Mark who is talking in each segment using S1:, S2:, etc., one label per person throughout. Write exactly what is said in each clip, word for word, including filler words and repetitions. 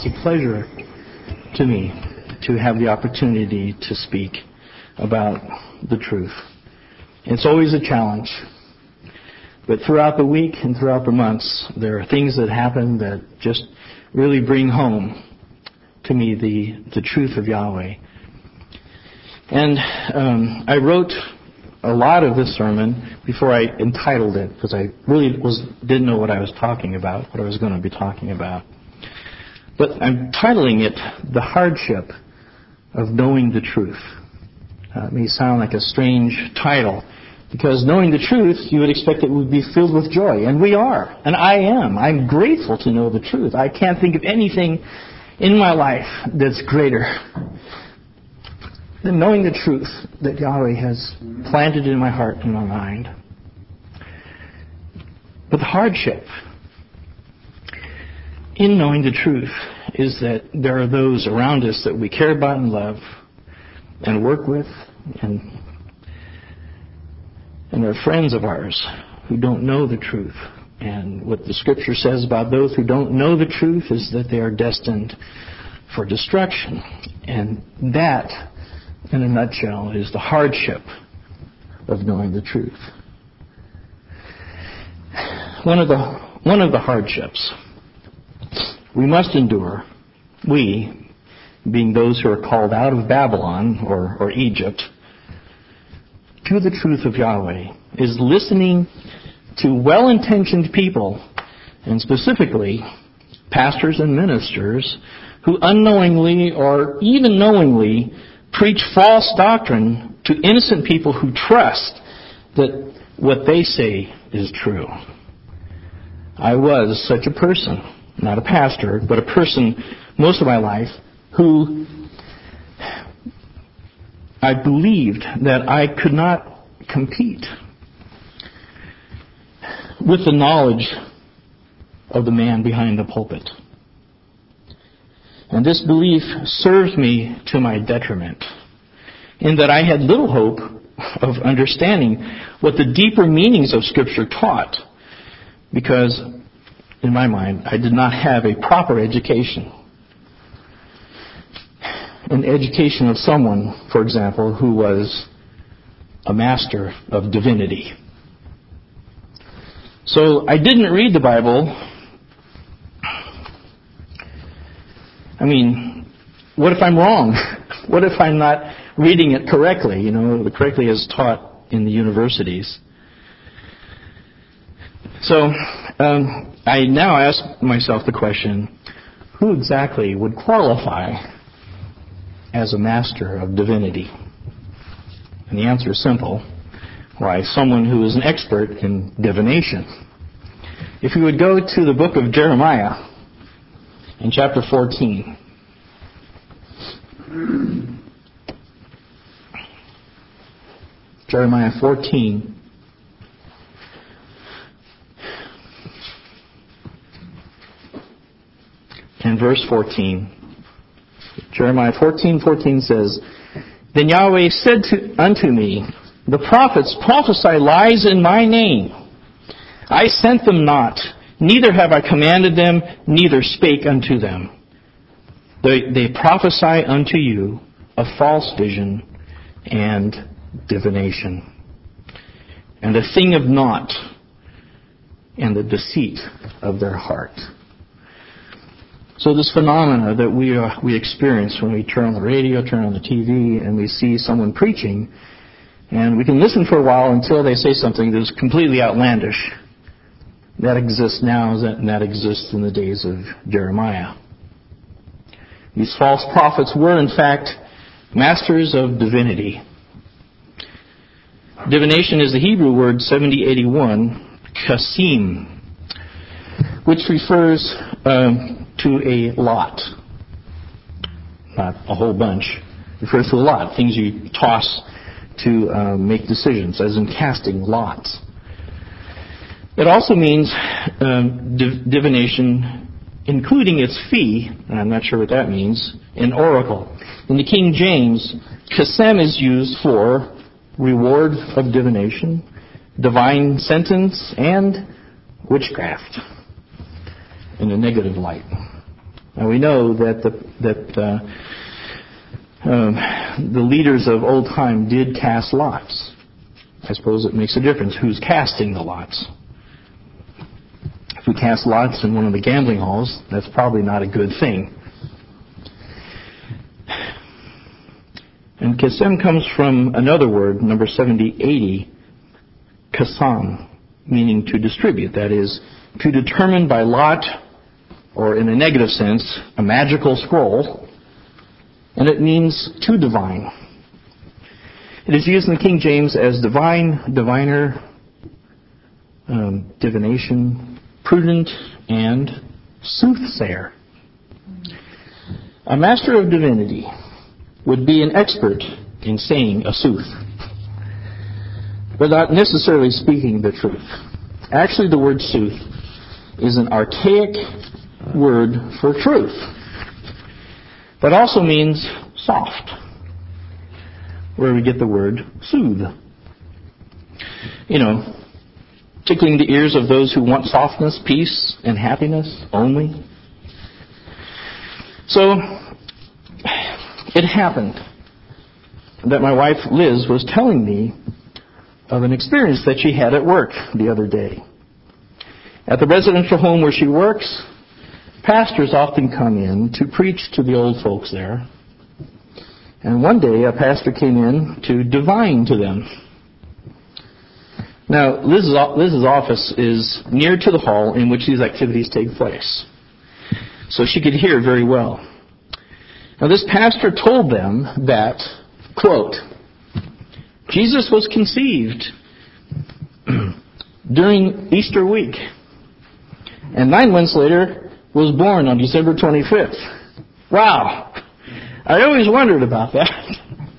S1: it's a pleasure to me to have the opportunity to speak about the truth. It's always a challenge. But throughout the week and throughout the months, there are things that happen that just really bring home to me the, the truth of Yahweh. And um, I wrote a lot of this sermon before I entitled it, because I really was didn't know what I was talking about, what I was going to be talking about. But I'm titling it The Hardship of Knowing the Truth. Uh, it may sound like a strange title, because knowing the truth, you would expect it would be filled with joy. And we are. And I am. I'm grateful to know the truth. I can't think of anything in my life that's greater than knowing the truth that Yahweh has planted in my heart and my mind. But the hardship in knowing the truth is that there are those around us that we care about and love and work with, and and they're friends of ours who don't know the truth. And what the Scripture says about those who don't know the truth is that they are destined for destruction. And that, in a nutshell, is the hardship of knowing the truth. One of the one of the hardships we must endure, we, being those who are called out of Babylon or, or Egypt, to the truth of Yahweh, is listening to well-intentioned people, and specifically pastors and ministers, who unknowingly or even knowingly preach false doctrine to innocent people who trust that what they say is true. I was such a person. Not a pastor, but a person most of my life who I believed that I could not compete with the knowledge of the man behind the pulpit. And this belief served me to my detriment, in that I had little hope of understanding what the deeper meanings of Scripture taught, because in my mind, I did not have a proper education. An education of someone, for example, who was a master of divinity. So I didn't read the Bible. I mean, what if I'm wrong? What if I'm not reading it correctly, you know, correctly as taught in the universities? So um, I now ask myself the question, who exactly would qualify as a master of divinity? And the answer is simple. Why, someone who is an expert in divination. If you would go to the book of Jeremiah in chapter fourteen. Jeremiah fourteen. And verse fourteen. Jeremiah fourteen fourteen says, Then Yahweh said to, unto me, The prophets prophesy lies in my name. I sent them not, neither have I commanded them, neither spake unto them. They, they prophesy unto you a false vision and divination, and a thing of naught, and the deceit of their heart. So this phenomena that we uh, we experience when we turn on the radio, turn on the T V, and we see someone preaching, and we can listen for a while until they say something that is completely outlandish. That exists now, and that exists in the days of Jeremiah. These false prophets were, in fact, masters of divinity. Divination is the Hebrew word seventy eighty-one, kasim, which refers um, to a lot. Not a whole bunch. It refers to a lot. Things you toss to uh, make decisions, as in casting lots. It also means um, div- divination, including its fee, and I'm not sure what that means, in oracle. In the King James, kasem is used for reward of divination, divine sentence, and witchcraft in a negative light. Now we know that the that uh, um, the leaders of old time did cast lots. I suppose it makes a difference who's casting the lots. If we cast lots in one of the gambling halls, that's probably not a good thing. And kesem comes from another word, number seventy eighty, kasam, meaning to distribute. That is, to determine by lot, or in a negative sense, a magical scroll, and it means to divine. It is used in the King James as divine, diviner, um, divination, prudent, and soothsayer. A master of divinity would be an expert in saying a sooth, but not necessarily speaking the truth. Actually, the word sooth is an archaic word for truth, but also means soft, where we get the word soothe. You know, tickling the ears of those who want softness, peace, and happiness only. So, it happened that my wife Liz was telling me of an experience that she had at work the other day. At the residential home where she works, pastors often come in to preach to the old folks there. And one day a pastor came in to divine to them. Now, Liz's, Liz's office is near to the hall in which these activities take place, so she could hear very well. Now, this pastor told them that, quote, Jesus was conceived during Easter week, and nine months later was born on December twenty-fifth. Wow! I always wondered about that.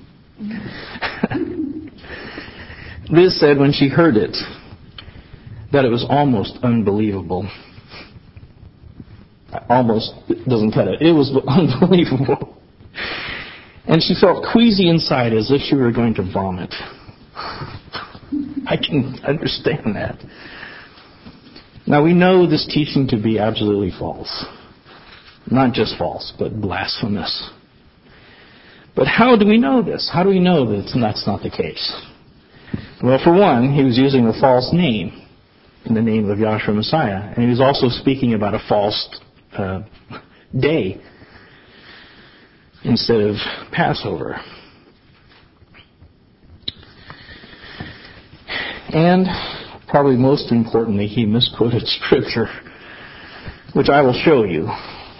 S1: Liz said when she heard it that it was almost unbelievable. Almost doesn't cut it. It was unbelievable. And she felt queasy inside as if she were going to vomit. I can understand that. Now we know this teaching to be absolutely false. Not just false, but blasphemous. But how do we know this? How do we know that that's not the case? Well, for one, he was using a false name in the name of Yahshua Messiah. And he was also speaking about a false uh, day instead of Passover. And probably most importantly, he misquoted Scripture, which I will show you.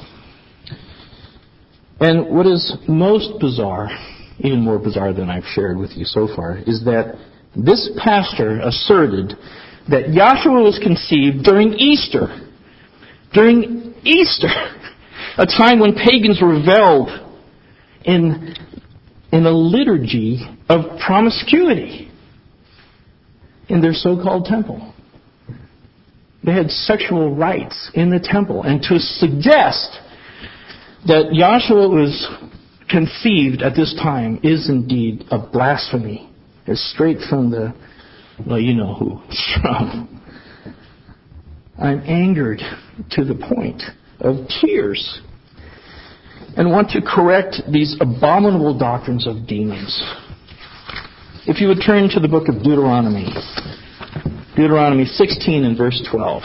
S1: And what is most bizarre, even more bizarre than I've shared with you so far, is that this pastor asserted that Yahshua was conceived during Easter. During Easter, a time when pagans reveled in, in a liturgy of promiscuity in their so-called temple. They had sexual rites in the temple. And to suggest that Yahshua was conceived at this time is indeed a blasphemy. It's straight from the, well, you know who it's from. I'm angered to the point of tears and want to correct these abominable doctrines of demons. If you would turn to the book of Deuteronomy, Deuteronomy sixteen and verse twelve.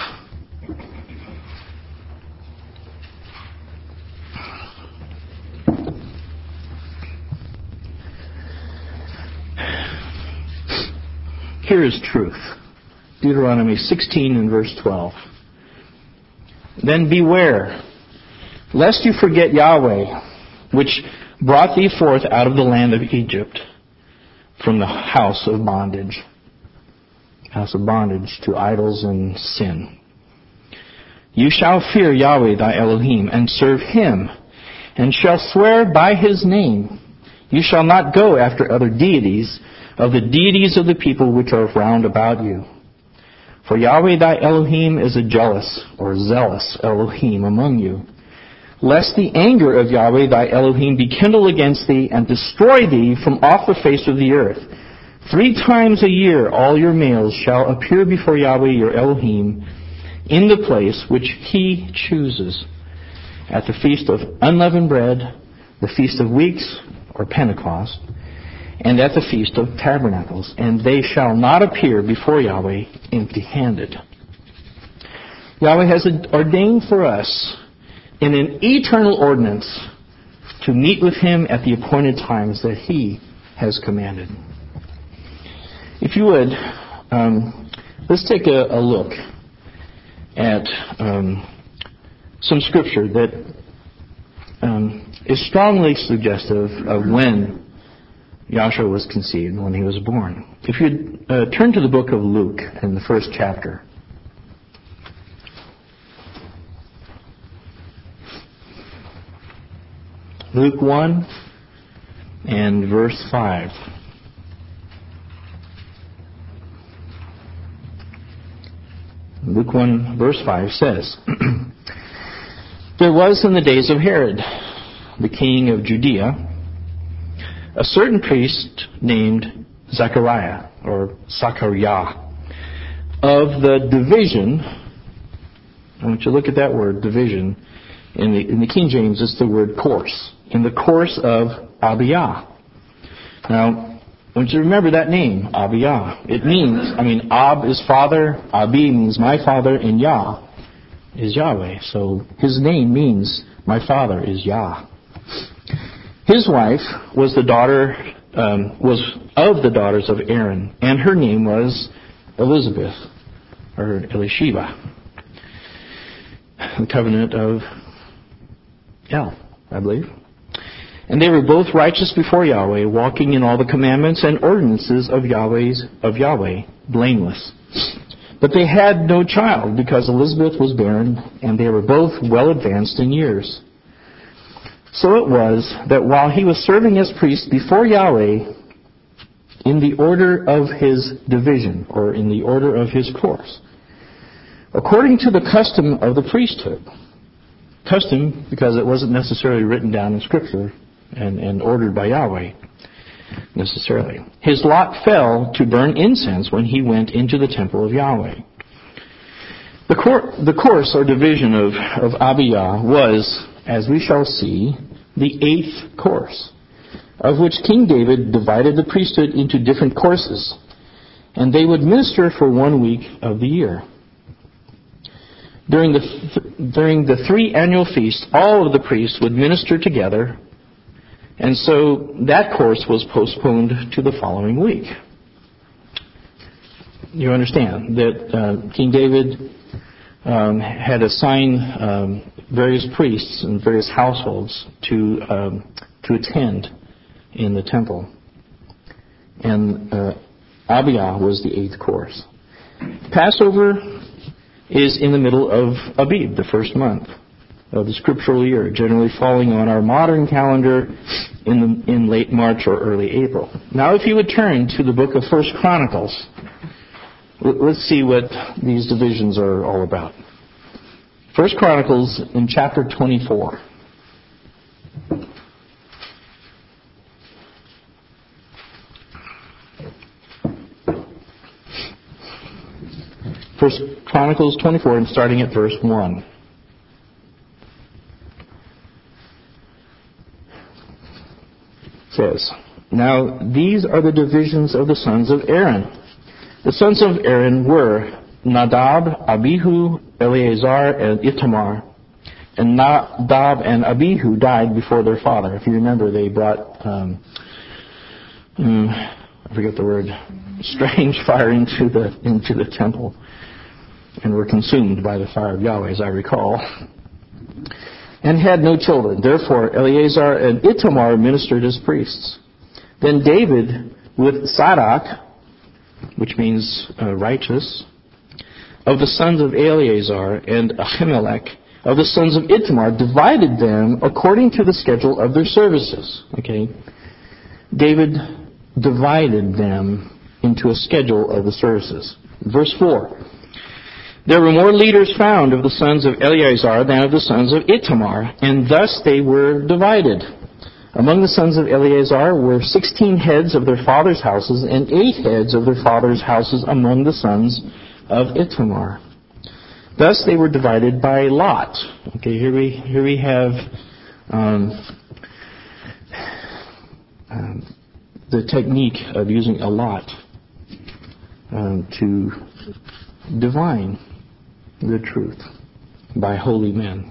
S1: Here is truth. Deuteronomy sixteen and verse twelve. Then beware, lest you forget Yahweh, which brought thee forth out of the land of Egypt, from the house of bondage. House of bondage to idols and sin. You shall fear Yahweh thy Elohim, and serve him, and shall swear by his name. You shall not go after other deities, of the deities of the people which are round about you. For Yahweh thy Elohim is a jealous or zealous Elohim among you, lest the anger of Yahweh thy Elohim be kindled against thee and destroy thee from off the face of the earth. Three times a year all your males shall appear before Yahweh your Elohim in the place which he chooses. at the Feast of Unleavened Bread, the Feast of Weeks, or Pentecost, and at the Feast of Tabernacles, and they shall not appear before Yahweh empty-handed. Yahweh has ordained for us in an eternal ordinance to meet with Him at the appointed times that He has commanded. If you would, um, let's take a, a look at um, some scripture that um, is strongly suggestive of when Yahshua was conceived, when He was born. If you uh, turn to the book of Luke in the first chapter. Luke one and verse five. Luke one verse five says, There was in the days of Herod, the king of Judea, a certain priest named Zechariah, or Zachariah, of the division, I want you to look at that word, division. In the, in the King James, it's the word course. In the course of Abiyah. Now, I want you to remember that name, Abiyah. It means, I mean, Ab is father, Abi means my father, and Yah is Yahweh. So his name means my father is Yah. His wife was the daughter, um, was of the daughters of Aaron, and her name was Elizabeth, or Elisheba. The covenant of El, I believe. And they were both righteous before Yahweh, walking in all the commandments and ordinances of Yahweh's of Yahweh, blameless. But they had no child, because Elizabeth was barren, and they were both well advanced in years. So it was that while he was serving as priest before Yahweh, in the order of his division, or in the order of his course, according to the custom of the priesthood, custom because it wasn't necessarily written down in Scripture and, and ordered by Yahweh necessarily. His lot fell to burn incense when he went into the temple of Yahweh. The, cor- the course or division of, of Abiyah was, as we shall see, the eighth course, of which King David divided the priesthood into different courses, and they would minister for one week of the year. During the th- during the three annual feasts, all of the priests would minister together, and so that course was postponed to the following week. You understand that uh, King David um, had assigned um, various priests and various households to um, to attend in the temple, and uh, Abiyah was the eighth course. Passover is in the middle of Abib, the first month of the scriptural year, generally falling on our modern calendar in the, in late March or early April. Now, if you would turn to the book of First Chronicles, let's see what these divisions are all about. First Chronicles in chapter twenty-four. First Chronicles twenty-four, and starting at verse one. It says, Now these are the divisions of the sons of Aaron. The sons of Aaron were Nadab, Abihu, Eleazar, and Ithamar. And Nadab and Abihu died before their father. If you remember, they brought, um, um, I forget the word, strange fire into the into the temple, and were consumed by the fire of Yahweh, as I recall, and had no children. Therefore, Eleazar and Ithamar ministered as priests. Then David, with Zadok, which means uh, righteous, of the sons of Eleazar, and Ahimelech, of the sons of Ithamar, divided them according to the schedule of their services. Okay, David divided them into a schedule of the services. Verse four. There were more leaders found of the sons of Eleazar than of the sons of Ithamar, and thus they were divided. Among the sons of Eleazar were sixteen heads of their fathers' houses, and eight heads of their fathers' houses among the sons of Ithamar. Thus they were divided by lot. Okay, here we here we have um, um, the technique of using a lot um, to divine the truth by holy men.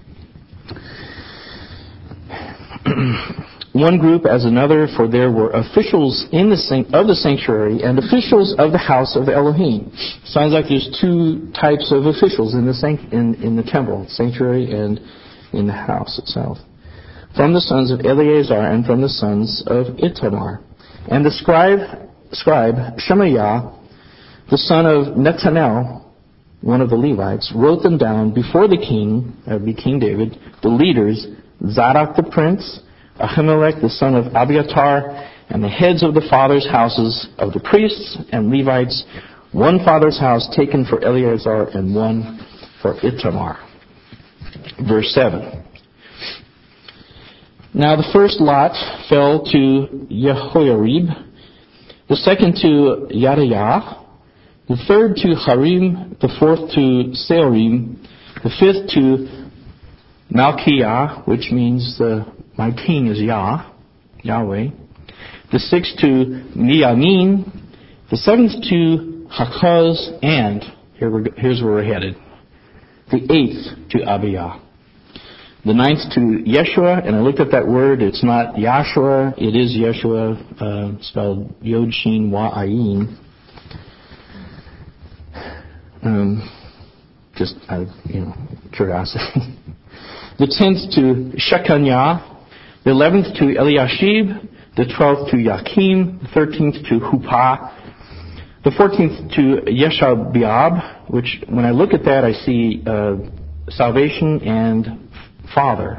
S1: One group as another, for there were officials in the san- of the sanctuary and officials of the house of Elohim. Sounds like there's two types of officials in the san- in, in the temple, sanctuary and in the house itself. From the sons of Eleazar and from the sons of Itamar. And the scribe, scribe Shemaiah, the son of Netanel, one of the Levites, wrote them down before the king, that would be King David, the leaders, Zadok the prince, Ahimelech the son of Abiatar, and the heads of the fathers' houses of the priests and Levites, one father's house taken for Eleazar and one for Itamar. Verse seven. Now the first lot fell to Jehoiarib, the second to Yadayah, the third to Harim, the fourth to Seorim, the fifth to Malchiah, which means the, my king is Yah, Yahweh, the sixth to Miamin, the seventh to Hakaz, and here we're, here's where we're headed, the eighth to Abiyah, the ninth to Yeshua, and I looked at that word, it's not Yahshua, it is Yeshua, uh, spelled Yod Shin Wa Ayin. Um, just out of, you know, curiosity. The tenth to Shechaniah, the eleventh to Eliashib, the twelfth to Yakim, the thirteenth to Huppah, the fourteenth to Yeshabeab, which when I look at that I see uh, salvation and father.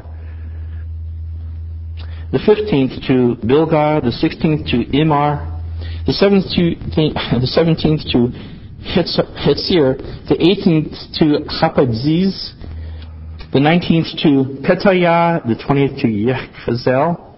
S1: The fifteenth to Bilgah, the sixteenth to Imar, the seventeenth to Hetzir, the eighteenth to Chapadziz, the nineteenth to Petayah, the twentieth to Yechazel,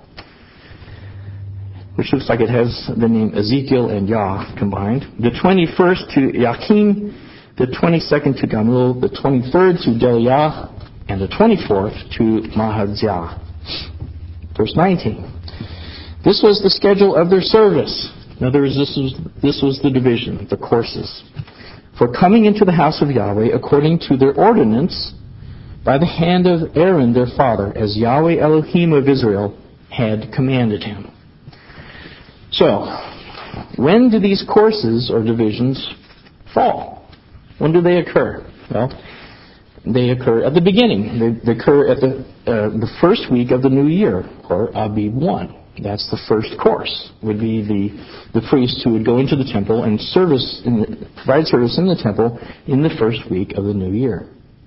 S1: which looks like it has the name Ezekiel and Yah combined, the twenty-first to Yakim, the twenty-second to Gamul, the twenty-third to Deliah, and the twenty-fourth to Mahaziah. Verse nineteen. This was the schedule of their service. In other words, this was, this was the division, the courses. For coming into the house of Yahweh according to their ordinance by the hand of Aaron their father, as Yahweh Elohim of Israel had commanded him. So, when do these courses or divisions fall? When do they occur? Well, they occur at the beginning. They, they occur at the uh, the first week of the new year, or Abib one. That's the first course, would be the, the priest who would go into the temple and service in the, provide service in the temple in the first week of the new year.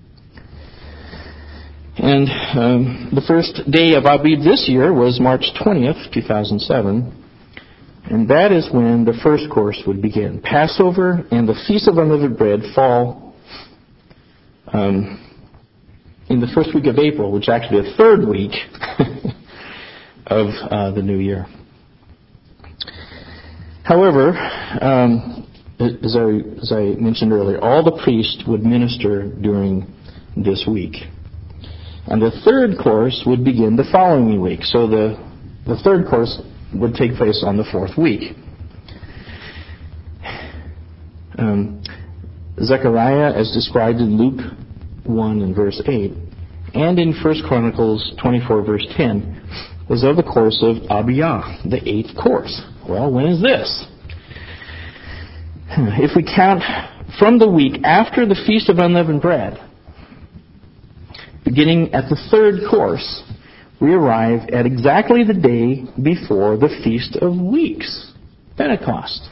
S1: And um, the first day of Abib this year was March twentieth, two thousand seven, and that is when the first course would begin. Passover and the Feast of Unleavened Bread fall um, in the first week of April, which is actually the third week of uh, the new year. However, um, as, I, as I mentioned earlier, all the priests would minister during this week. And the third course would begin the following week. So the, the third course would take place on the fourth week. Um, Zechariah, as described in Luke one and verse eight, and in First Chronicles twenty-four, verse ten, was of the course of Abiyah, the eighth course. Well, when is this? If we count from the week after the Feast of Unleavened Bread, beginning at the third course, we arrive at exactly the day before the Feast of Weeks, Pentecost,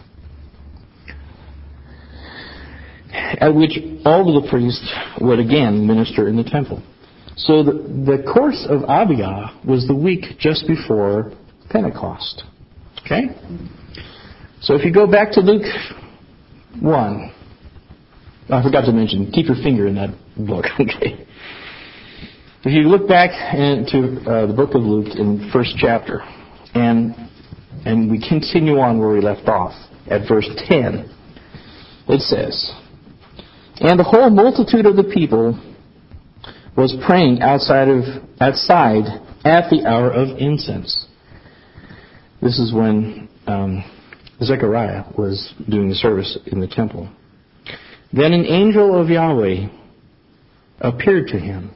S1: at which all of the priests would again minister in the temple. So the, the course of Abiyah was the week just before Pentecost. Okay? So if you go back to Luke one, I forgot to mention, keep your finger in that book. Okay? If you look back into uh, the book of Luke in first chapter, and and we continue on where we left off at verse ten, it says, And the whole multitude of the people was praying outside of outside at the hour of incense. This is when um, Zechariah was doing the service in the temple. Then an angel of Yahweh appeared to him,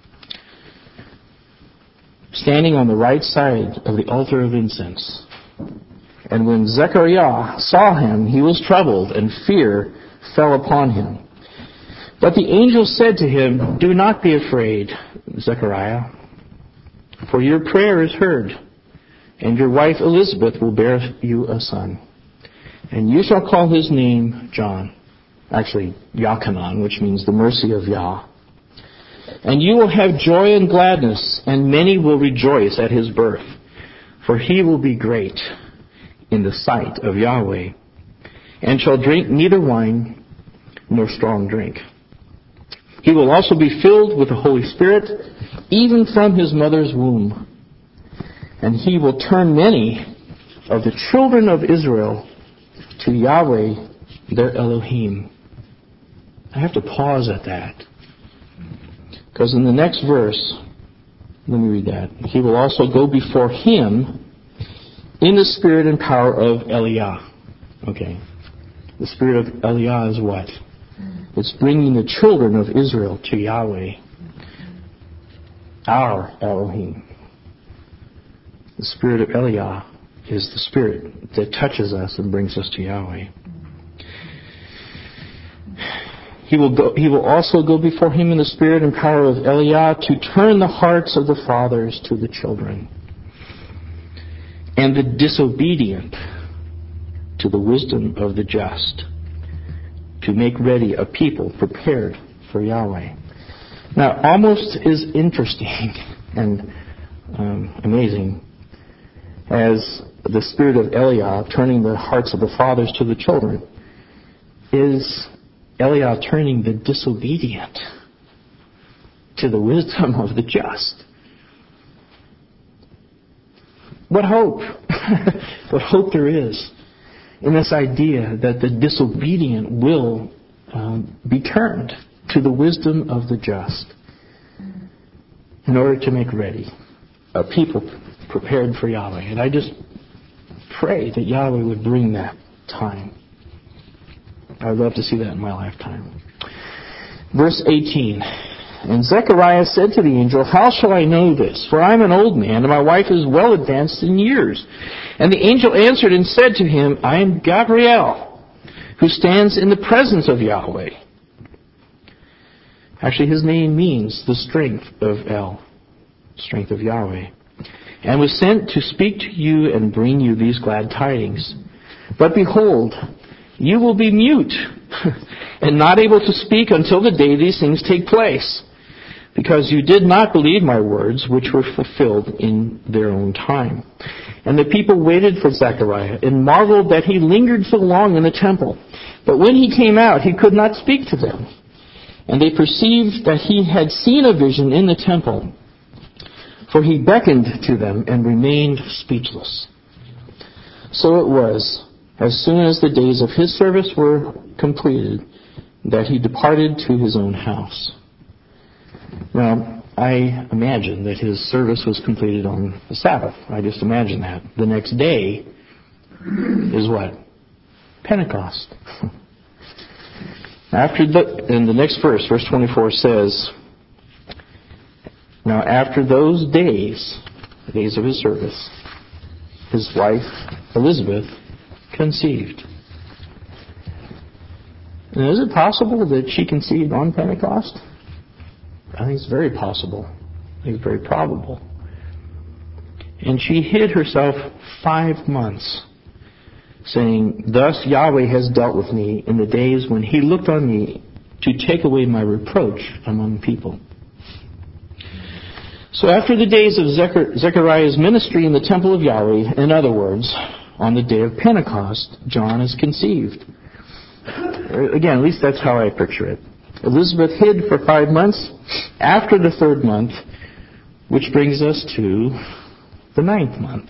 S1: standing on the right side of the altar of incense. And when Zechariah saw him, he was troubled, and fear fell upon him. But the angel said to him, "Do not be afraid, Zechariah, for your prayer is heard, and your wife Elizabeth will bear you a son. And you shall call his name John." Actually, Yachanan, which means the mercy of Yah. "And you will have joy and gladness, and many will rejoice at his birth, for he will be great in the sight of Yahweh, and shall drink neither wine nor strong drink. He will also be filled with the Holy Spirit, even from his mother's womb. And he will turn many of the children of Israel to Yahweh, their Elohim." I have to pause at that, because in the next verse, let me read that. "He will also go before him in the spirit and power of Eliah." Okay. The spirit of Eliah is what? It's bringing the children of Israel to Yahweh, our Elohim. The spirit of Eliah is the spirit that touches us and brings us to Yahweh. He will go, he will also go before him in the spirit and power of Eliah to turn the hearts of the fathers to the children, and the disobedient to the wisdom of the just, to make ready a people prepared for Yahweh. Now, almost as interesting and um, amazing as the spirit of Eliah turning the hearts of the fathers to the children is Eliah turning the disobedient to the wisdom of the just. What hope! What hope there is in this idea that the disobedient will um, be turned to the wisdom of the just in order to make ready a people prepared for Yahweh. And I just pray that Yahweh would bring that time. I'd love to see that in my lifetime. Verse eighteen. "And Zechariah said to the angel, 'How shall I know this? For I am an old man, and my wife is well advanced in years.' And the angel answered and said to him, 'I am Gabriel, who stands in the presence of Yahweh.'" Actually, his name means the strength of El, strength of Yahweh. "And was sent to speak to you and bring you these glad tidings. But behold, you will be mute and not able to speak until the day these things take place, because you did not believe my words, which were fulfilled in their own time." And the people waited for Zechariah and marveled that he lingered so long in the temple. But when he came out, he could not speak to them. And they perceived that he had seen a vision in the temple, for he beckoned to them and remained speechless. So it was, as soon as the days of his service were completed, that he departed to his own house. Now, I imagine that his service was completed on the Sabbath. I just imagine that. The next day is what? Pentecost. After the, in the next verse, verse twenty-four says, "Now after those days, the days of his service, his wife Elizabeth conceived." And is it possible that she conceived on Pentecost? I think it's very possible. I think it's very probable. "And she hid herself five months, saying, 'Thus Yahweh has dealt with me in the days when he looked on me to take away my reproach among people.'" So after the days of Zechar- Zechariah's ministry in the temple of Yahweh, in other words, on the day of Pentecost, John is conceived. Again, at least that's how I picture it. Elizabeth hid for five months. After the third month, which brings us to the ninth month.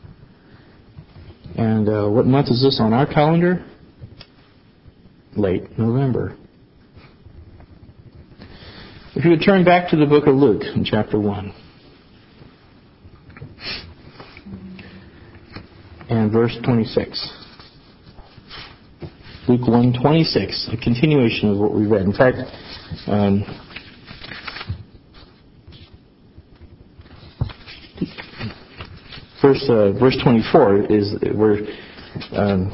S1: And uh, what month is this on our calendar? Late November. If you would turn back to the book of Luke in chapter one. And verse twenty-six. Luke one twenty-six, a continuation of what we read. In fact, um, verse, uh, verse twenty-four is where um,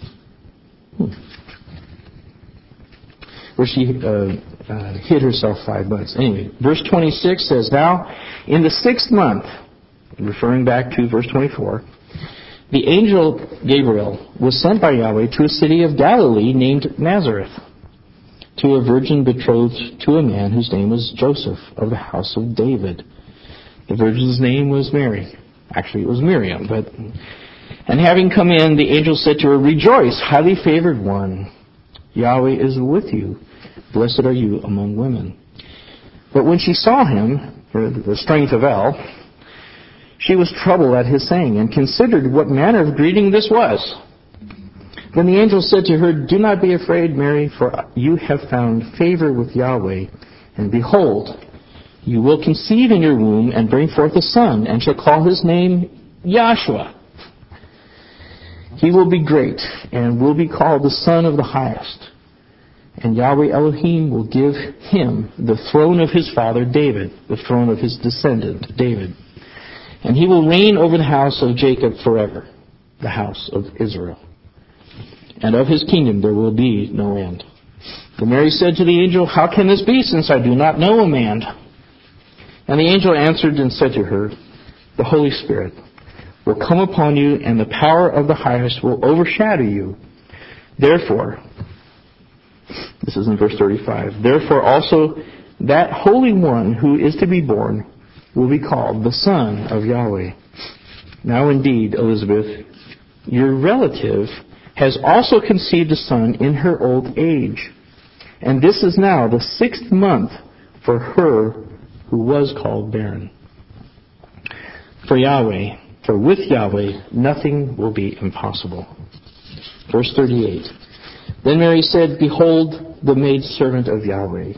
S1: where she uh, uh, hid herself five months. Anyway, verse twenty-six says, "Now, in the sixth month," referring back to verse twenty-four, "the angel Gabriel was sent by Yahweh to a city of Galilee named Nazareth, to a virgin betrothed to a man whose name was Joseph, of the house of David. The virgin's name was Mary." Actually, it was Miriam. But and having come in, the angel said to her, "Rejoice, highly favored one. Yahweh is with you. Blessed are you among women." But when she saw him, the strength of El, she was troubled at his saying, and considered what manner of greeting this was. Then the angel said to her, "Do not be afraid, Mary, for you have found favor with Yahweh. And behold, you will conceive in your womb and bring forth a son, and shall call his name Yahshua. He will be great, and will be called the Son of the Highest. And Yahweh Elohim will give him the throne of his father David, the throne of his descendant David. And he will reign over the house of Jacob forever, the house of Israel. And of his kingdom there will be no end." Then Mary said to the angel, "How can this be, since I do not know a man?" And the angel answered and said to her, "The Holy Spirit will come upon you, and the power of the Highest will overshadow you. Therefore," this is in verse thirty-five, "therefore also that Holy One who is to be born will be called the Son of Yahweh. Now indeed, Elizabeth, your relative, has also conceived a son in her old age. And this is now the sixth month for her who was called barren. For Yahweh, for with Yahweh, nothing will be impossible." Verse thirty-eight. Then Mary said, "Behold, the maidservant of Yahweh.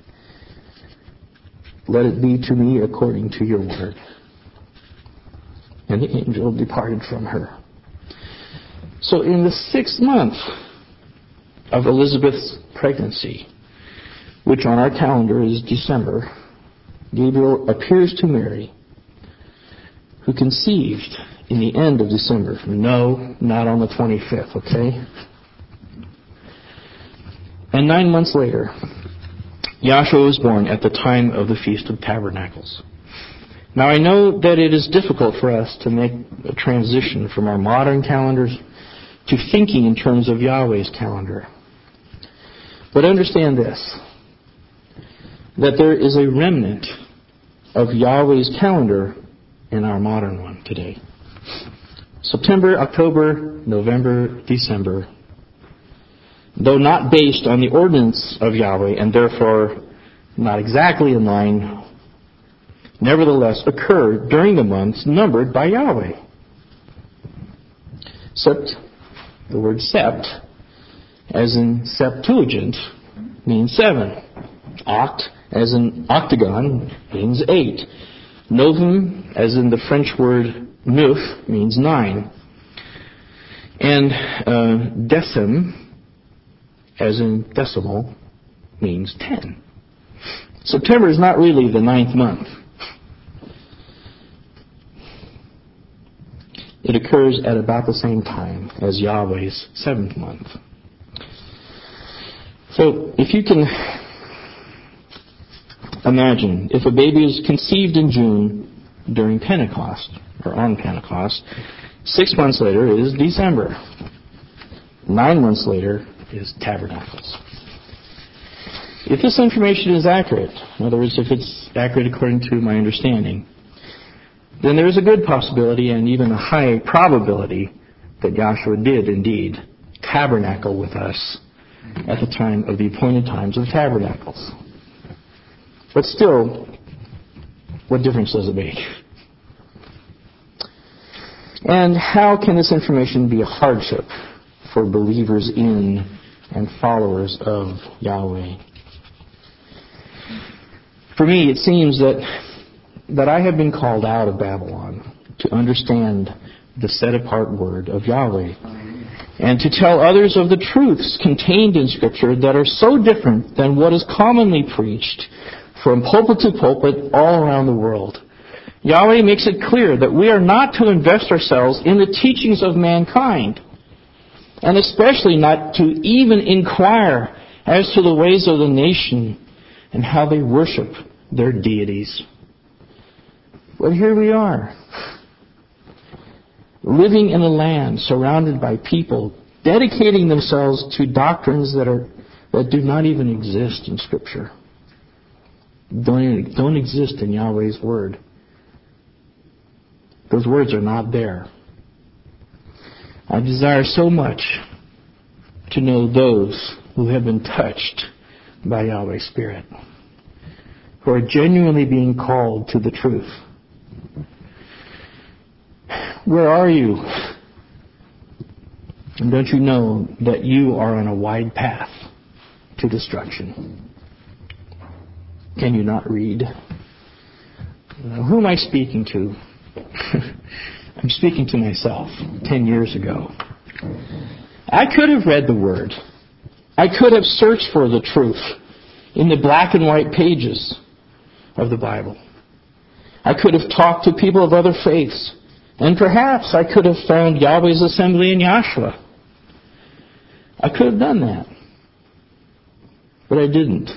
S1: Let it be to me according to your word." And the angel departed from her. So in the sixth month of Elizabeth's pregnancy, which on our calendar is December, Gabriel appears to Mary, who conceived in the end of December. No, not on the twenty-fifth, okay? And nine months later, Yahshua was born at the time of the Feast of Tabernacles. Now I know that it is difficult for us to make a transition from our modern calendars to thinking in terms of Yahweh's calendar. But understand this, that there is a remnant of Yahweh's calendar in our modern one today. September, October, November, December, though not based on the ordinance of Yahweh and therefore not exactly in line, nevertheless occur during the months numbered by Yahweh. Sept, the word sept, as in Septuagint, means seven. Oct, as in octagon, means eight. Novum, as in the French word neuf, means nine. And uh, decim, as in decimal, means ten. September is not really the ninth month. It occurs at about the same time as Yahweh's seventh month. So if you can imagine, if a baby is conceived in June during Pentecost, or on Pentecost, six months later is December. Nine months later is Tabernacles. If this information is accurate, in other words, if it's accurate according to my understanding, then there is a good possibility and even a high probability that Yahshua did indeed tabernacle with us at the time of the appointed times of tabernacles. But still, what difference does it make? And how can this information be a hardship for believers in and followers of Yahweh? For me, it seems that that I have been called out of Babylon to understand the set-apart word of Yahweh, and to tell others of the truths contained in Scripture that are so different than what is commonly preached from pulpit to pulpit all around the world. Yahweh makes it clear that we are not to invest ourselves in the teachings of mankind, and especially not to even inquire as to the ways of the nation and how they worship their deities. But here we are, living in a land surrounded by people dedicating themselves to doctrines that are that do not even exist in Scripture, don't even, don't exist in Yahweh's Word. Those words are not there. I desire so much to know those who have been touched by Yahweh's Spirit, who are genuinely being called to the truth. Where are you? And don't you know that you are on a wide path to destruction? Can you not read? Now, who am I speaking to? I'm speaking to myself ten years ago. I could have read the Word. I could have searched for the truth in the black and white pages of the Bible. I could have talked to people of other faiths. And perhaps I could have found Yahweh's assembly in Yahshua. I could have done that. But I didn't.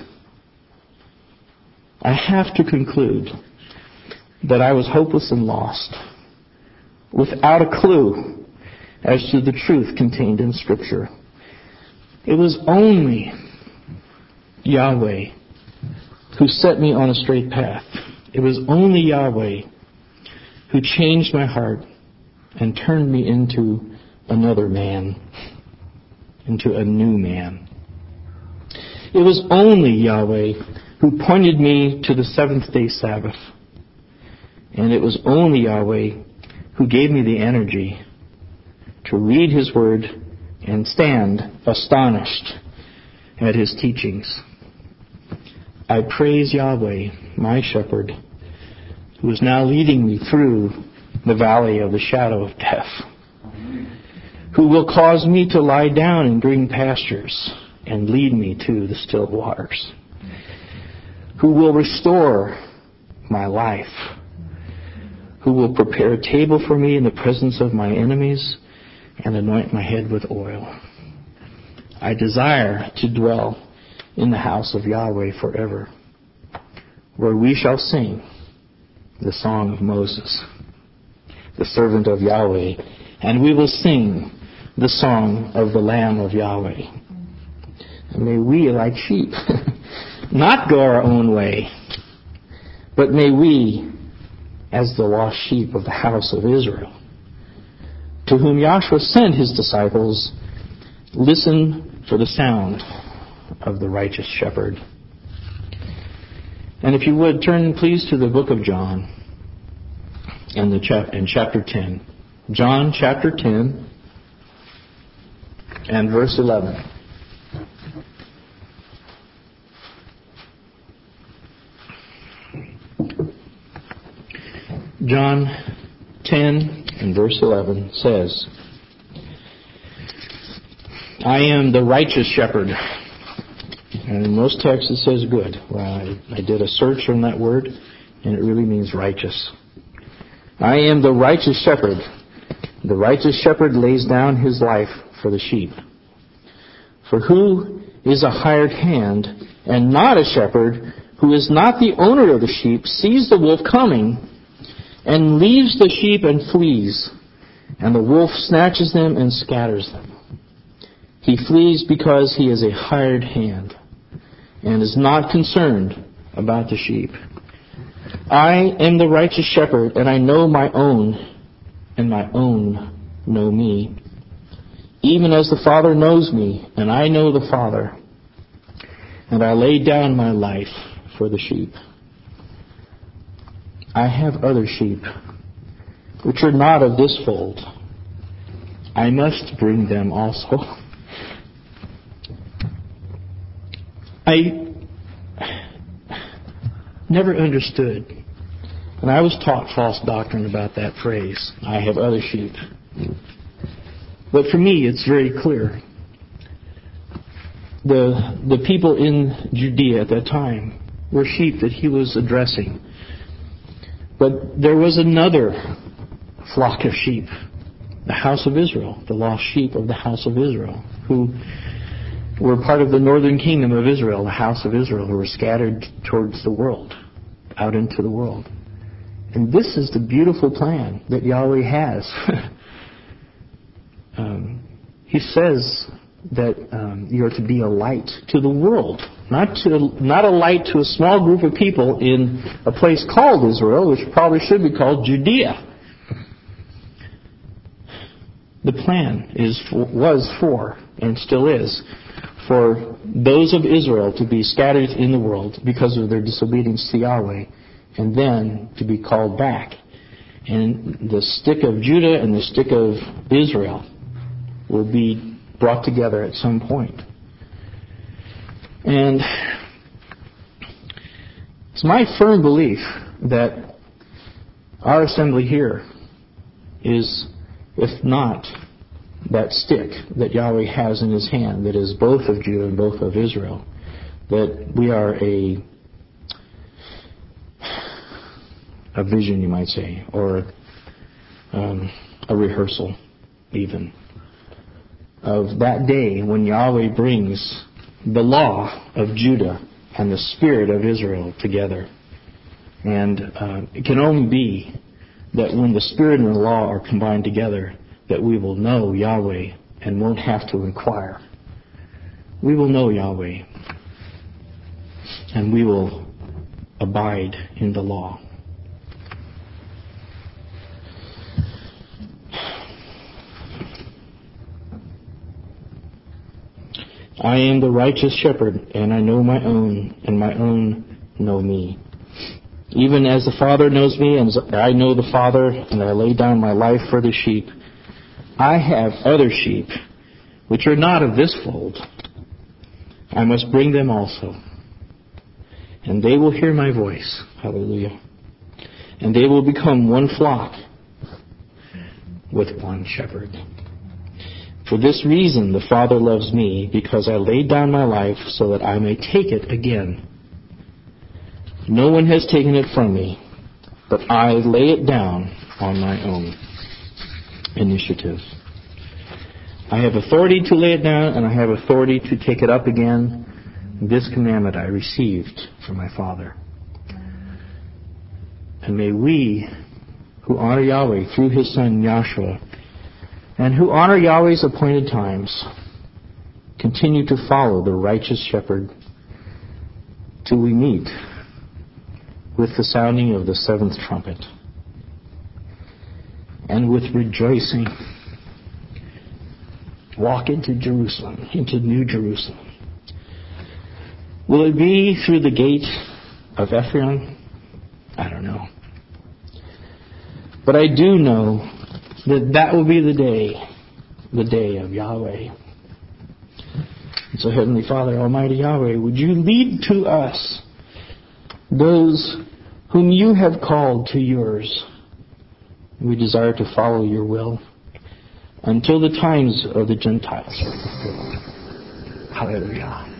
S1: I have to conclude that I was hopeless and lost, without a clue as to the truth contained in Scripture. It was only Yahweh who set me on a straight path. It was only Yahweh who changed my heart and turned me into another man, into a new man. It was only Yahweh who pointed me to the seventh day Sabbath. And it was only Yahweh who gave me the energy to read His Word and stand astonished at His teachings. I praise Yahweh, my shepherd, who is now leading me through the valley of the shadow of death, who will cause me to lie down in green pastures and lead me to the still waters, who will restore my life, who will prepare a table for me in the presence of my enemies and anoint my head with oil. I desire to dwell in the house of Yahweh forever, where we shall sing the song of Moses, the servant of Yahweh, and we will sing the song of the Lamb of Yahweh. And may we, like sheep, not go our own way, but may we, as the lost sheep of the house of Israel, to whom Yahshua sent His disciples, listen for the sound of the righteous shepherd. And if you would, turn please to the book of John and the chap- in chapter ten. John chapter ten and verse eleven. John ten and verse eleven says, I am the righteous shepherd. And in most texts it says good. Well, I, I did a search on that word, and it really means righteous. I am the righteous shepherd. The righteous shepherd lays down his life for the sheep. For who is a hired hand and not a shepherd, who is not the owner of the sheep, sees the wolf coming and leaves the sheep and flees, and the wolf snatches them and scatters them. He flees because he is a hired hand and is not concerned about the sheep. I am the righteous shepherd, and I know my own, and my own know me. Even as the Father knows me, and I know the Father, and I lay down my life for the sheep. I have other sheep, which are not of this fold. I must bring them also. I never understood. And I was taught false doctrine about that phrase, I have other sheep. But for me, it's very clear. The, the people in Judea at that time were sheep that he was addressing. But there was another flock of sheep, the house of Israel, the lost sheep of the house of Israel, who were part of the northern kingdom of Israel, the house of Israel, who were scattered towards the world, out into the world. And this is the beautiful plan that Yahweh has. um, he says that um, you are to be a light to the world, not to not a light to a small group of people in a place called Israel, which probably should be called Judea. The plan is for, was for, and still is, for those of Israel to be scattered in the world because of their disobedience to Yahweh, and then to be called back. And the stick of Judah and the stick of Israel will be brought together at some point. And it's my firm belief that our assembly here is, if not that stick that Yahweh has in his hand, that is both of Judah and both of Israel, that we are a a vision, you might say, or um, a rehearsal even, of that day when Yahweh brings the law of Judah and the spirit of Israel together. And uh, it can only be that when the spirit and the law are combined together, that we will know Yahweh and won't have to inquire. We will know Yahweh, and we will abide in the law. I am the righteous shepherd, and I know my own, and my own know me. Even as the Father knows me, and I know the Father, and I lay down my life for the sheep. I have other sheep, which are not of this fold. I must bring them also. And they will hear my voice. Hallelujah. And they will become one flock with one shepherd. For this reason the Father loves me, because I laid down my life so that I may take it again. No one has taken it from me, but I lay it down on my own initiative. I have authority to lay it down, and I have authority to take it up again. This commandment I received from my Father. And may we, who honor Yahweh through his Son Yahshua, and who honor Yahweh's appointed times, continue to follow the righteous shepherd till we meet with the sounding of the seventh trumpet, and with rejoicing walk into Jerusalem, into New Jerusalem. Will it be through the gate of Ephraim? I don't know. But I do know that that will be the day, the day of Yahweh. And so, Heavenly Father, Almighty Yahweh, would you lead to us those whom you have called to yours? We desire to follow your will until the times of the Gentiles are fulfilled. Hallelujah.